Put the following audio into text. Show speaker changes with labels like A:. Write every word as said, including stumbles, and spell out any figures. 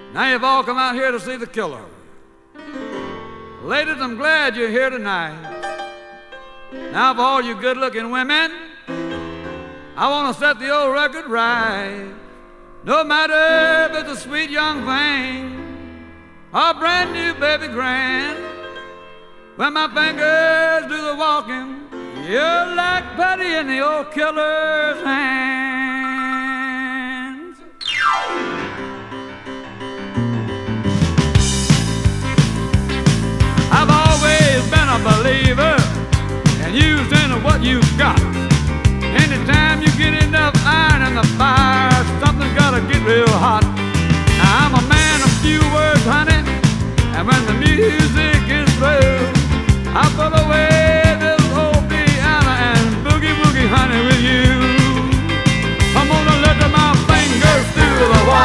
A: Now you've all come out here to see the killer. Ladies, I'm glad you're here tonight. Now for all you good-looking women, I want to set the old record right. No matter if it's a sweet young thing or a brand new baby grand, when my fingers do the walking, you're like Patty in the old killer's hand.